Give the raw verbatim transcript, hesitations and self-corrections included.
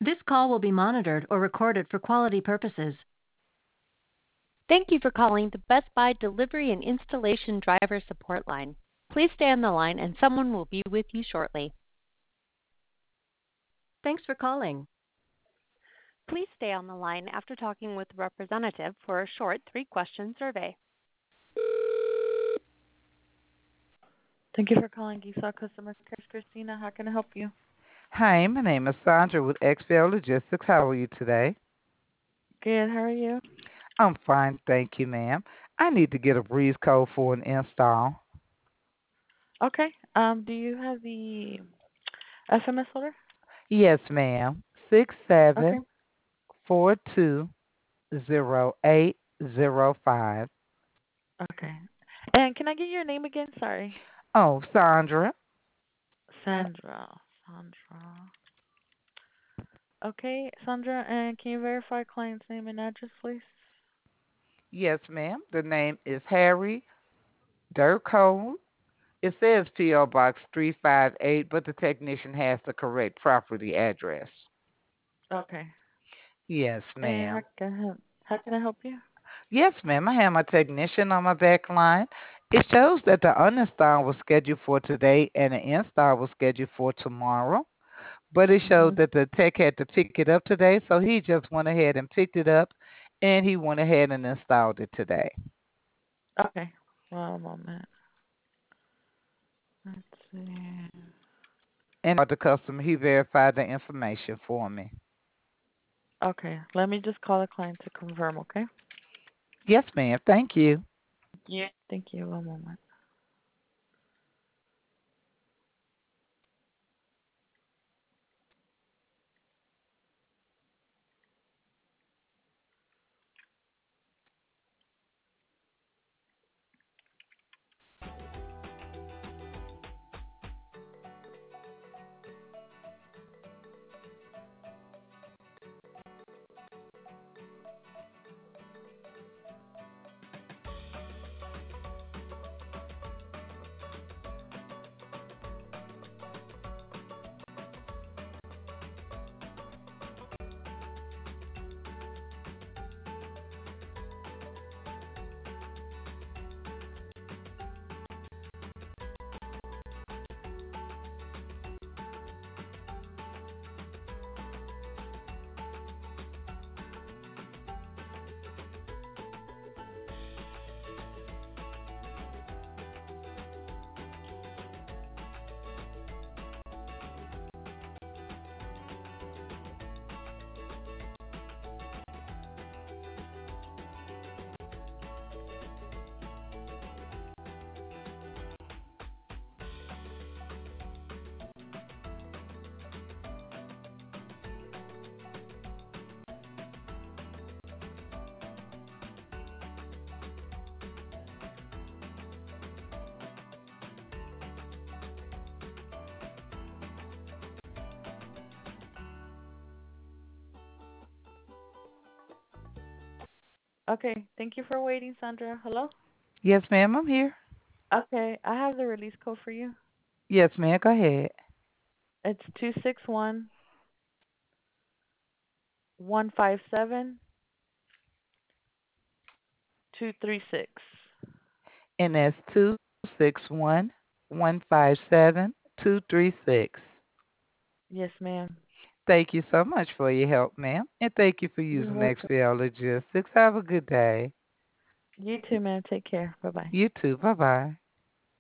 This call will be monitored or recorded for quality purposes. Thank you for calling the Best Buy Delivery and Installation Driver Support Line. Please stay on the line and someone will be with you shortly. Thanks for calling. Please stay on the line after talking with a representative for a short three-question survey. Thank you for calling Giselle Customer Care. Christina, how can I help you? Hi, my name is Sandra with X P L Logistics. How are you today? Good, how are you? I'm fine, thank you, ma'am. I need to get a breeze code for an install. Okay. Um, do you have the S M S order? Yes, ma'am. Six Okay. seven four two zero eight zero five. Okay. And can I get your name again? Sorry. Oh, Sandra. Sandra. Sandra. Okay, Sandra, and can you verify client's name and address, please? Yes, ma'am. The name is Harry Durcole. It says P O Box three five eight, but the technician has the correct property address. Okay. Yes, And how ma'am. can I help, how can I help you? Yes, ma'am. I have my technician on my back line. It shows that the uninstall was scheduled for today and the install was scheduled for tomorrow. But it showed Mhm. that the tech had to pick it up today, so he just went ahead and picked it up and he went ahead and installed it today. Okay. One moment. Let's see. And the customer, he verified the information for me. Okay. Let me just call the client to confirm, okay? Yes, ma'am. Thank you. Yeah. Thank you. One moment. Okay. Thank you for waiting, Sandra. Hello? Yes, ma'am. I'm here. Okay. I have the release code for you. Yes, ma'am. Go ahead. It's two six one one five seven two three six. And that's two six one one five seven two three six. Yes, ma'am. Thank you so much for your help, ma'am. And thank you for You're using welcome. X P L Logistics. Have a good day. You too, ma'am. Take care. Bye bye. You too. Bye bye.